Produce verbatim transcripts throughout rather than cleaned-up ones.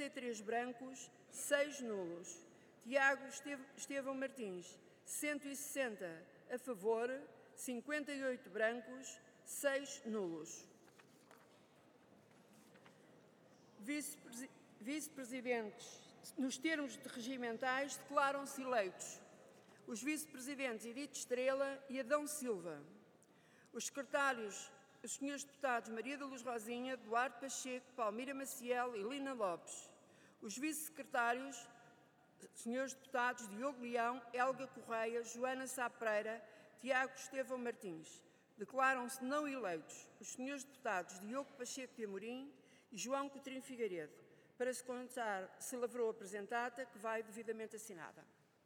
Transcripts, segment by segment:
e três brancos, seis nulos. Tiago Estevão Martins, cento e sessenta a favor, cinquenta e oito brancos, seis nulos. Vice-presidentes, nos termos regimentais, declaram-se eleitos os vice-presidentes Edith Estrela e Adão Silva. Os secretários, os senhores deputados Maria da Luz Rosinha, Duarte Pacheco, Palmira Maciel e Lina Lopes. Os vice-secretários, senhores deputados Diogo Leão, Helga Correia, Joana Sá Pereira, Tiago Estevão Martins. Declaram-se não eleitos os senhores deputados Diogo Pacheco de Amorim e João Coutinho Figueiredo, para se constar se lavrou a presentata, que vai devidamente assinada.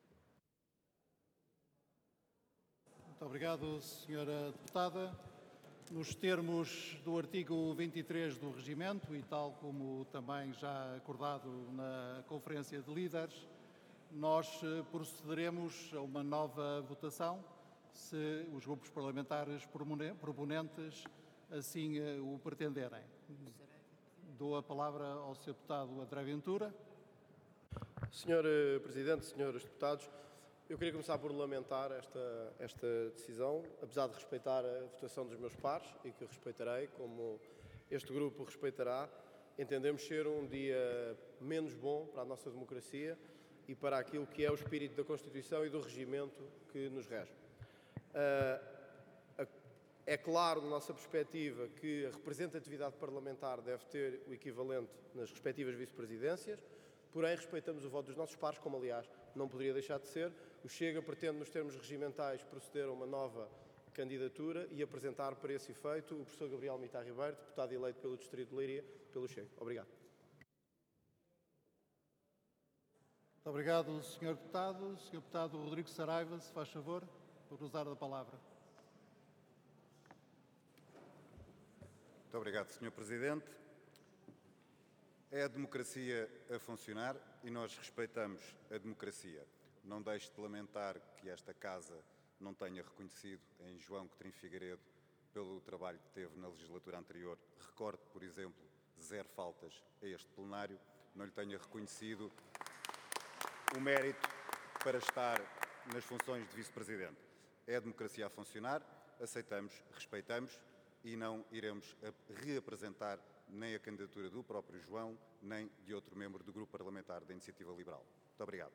Muito obrigado, senhora deputada. Nos termos do artigo vinte e três do Regimento e tal como também já acordado na Conferência de Líderes, nós procederemos a uma nova votação, se os grupos parlamentares proponentes assim o pretenderem. Dou a palavra ao senhor deputado André Ventura. senhor Presidente, senhores deputados, eu queria começar por lamentar esta, esta decisão, apesar de respeitar a votação dos meus pares e que respeitarei, como este grupo respeitará. Entendemos ser um dia menos bom para a nossa democracia e para aquilo que é o espírito da Constituição e do regimento que nos rege. É claro, na nossa perspectiva, que a representatividade parlamentar deve ter o equivalente nas respectivas vice-presidências, porém respeitamos o voto dos nossos pares, como aliás não poderia deixar de ser. O Chega pretende, nos termos regimentais, proceder a uma nova candidatura e apresentar para esse efeito o professor Gabriel Mitar Ribeiro, deputado eleito pelo Distrito de Leiria, pelo Chega. Obrigado. Muito obrigado, senhor deputado. senhor deputado Rodrigo Saraiva, se faz favor, por usar a palavra. Muito obrigado, senhor Presidente. É a democracia a funcionar e nós respeitamos a democracia. Não deixo de lamentar que esta Casa não tenha reconhecido em João Coutinho Figueiredo pelo trabalho que teve na legislatura anterior. Recordo, por exemplo, zero faltas a este plenário. Não lhe tenha reconhecido o mérito para estar nas funções de vice-presidente. É a democracia a funcionar, aceitamos, respeitamos e não iremos reapresentar nem a candidatura do próprio João, nem de outro membro do Grupo Parlamentar da Iniciativa Liberal. Muito obrigado.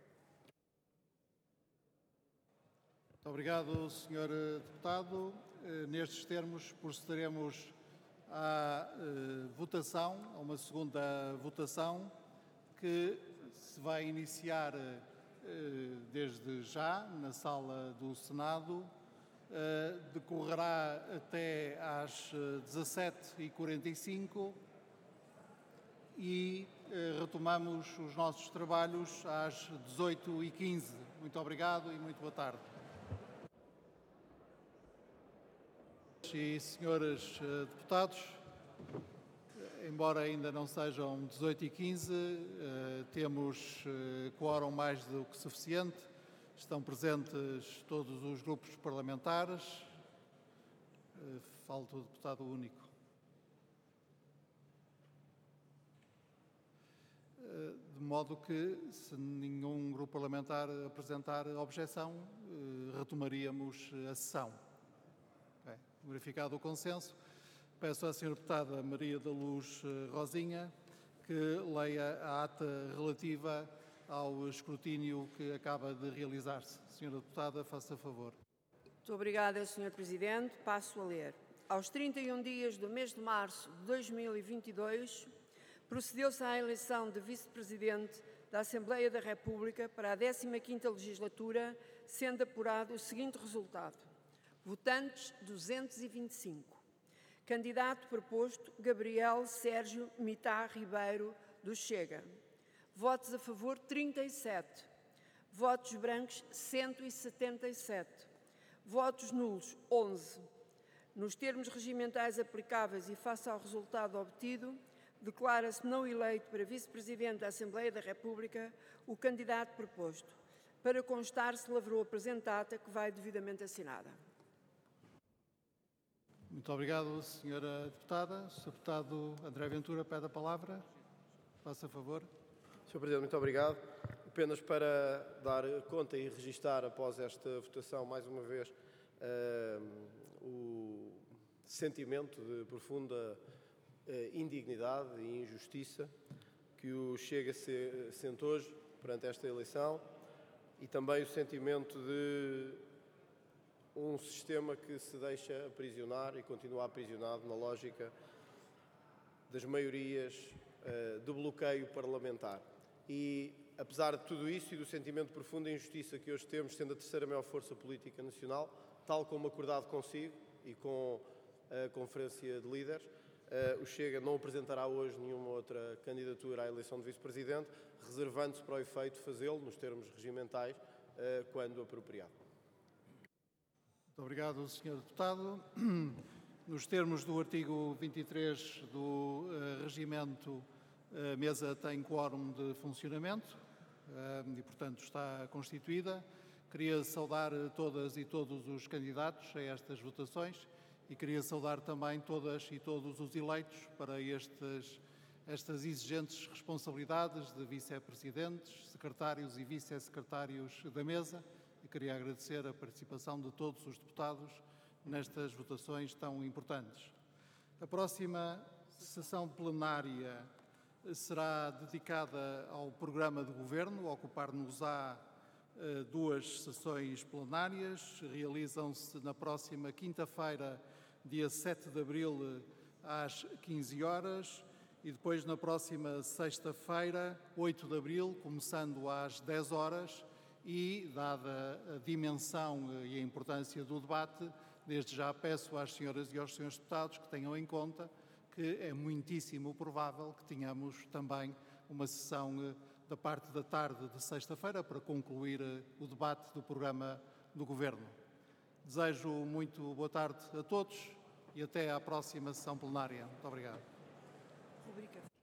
Muito obrigado, senhor deputado. Nestes termos, procederemos à votação, a uma segunda votação, que se vai iniciar desde já na sala do Senado, decorrerá até às dezassete e quarenta e cinco e retomamos os nossos trabalhos às dezoito e quinze. Muito obrigado e muito boa tarde. E senhores deputados, embora ainda não sejam dezoito e quinze, temos quórum mais do que suficiente. Estão presentes todos os grupos parlamentares. Falta o deputado único. De modo que, se nenhum grupo parlamentar apresentar objeção, retomaríamos a sessão. Okay. Verificado o consenso, peço à senhora deputada Maria da Luz Rosinha que leia a ata relativa ao escrutínio que acaba de realizar-se. Senhora deputada, faça favor. Muito obrigada, senhor Presidente. Passo a ler. Aos trinta e um dias do mês de março de dois mil e vinte e dois, procedeu-se à eleição de vice-presidente da Assembleia da República para a décima quinta legislatura, sendo apurado o seguinte resultado. Votantes, duzentos e vinte e cinco. Candidato proposto, Gabriel Sérgio Mitar Ribeiro, do Chega. Votos a favor, trinta e sete. Votos brancos, cento e setenta e sete. Votos nulos, onze. Nos termos regimentais aplicáveis e face ao resultado obtido, declara-se não eleito para vice-presidente da Assembleia da República o candidato proposto. Para constar, se lavrou a presentata, que vai devidamente assinada. Muito obrigado, senhora deputada. O senhor deputado André Ventura pede a palavra. Faça favor. senhor Presidente, muito obrigado. Apenas para dar conta e registar, após esta votação, mais uma vez, uh, o sentimento de profunda uh, indignidade e injustiça que o Chega se sente hoje perante esta eleição, e também o sentimento de um sistema que se deixa aprisionar e continua aprisionado na lógica das maiorias uh, de bloqueio parlamentar. E, apesar de tudo isso e do sentimento de profunda injustiça que hoje temos, sendo a terceira maior força política nacional, tal como acordado consigo e com a Conferência de Líderes, uh, o Chega não apresentará hoje nenhuma outra candidatura à eleição de vice-presidente, reservando-se para o efeito fazê-lo, nos termos regimentais, uh, quando apropriado. Muito obrigado, senhor Deputado. Nos termos do artigo vinte e três do uh, Regimento, a mesa tem quórum de funcionamento uh, e, portanto, está constituída. Queria saudar todas e todos os candidatos a estas votações e queria saudar também todas e todos os eleitos para estes, estas exigentes responsabilidades de vice-presidentes, secretários e vice-secretários da mesa, e queria agradecer a participação de todos os deputados nestas votações tão importantes. A próxima sessão plenária será dedicada ao programa de governo, ocupar-nos-á uh, duas sessões plenárias, realizam-se na próxima quinta-feira, dia sete de abril, às quinze horas, e depois na próxima sexta-feira, oito de abril, começando às dez horas, e, dada a dimensão e a importância do debate, desde já peço às senhoras e aos senhores deputados que tenham em conta que é muitíssimo provável que tenhamos também uma sessão da parte da tarde de sexta-feira para concluir o debate do programa do Governo. Desejo muito boa tarde a todos e até à próxima sessão plenária. Muito obrigado.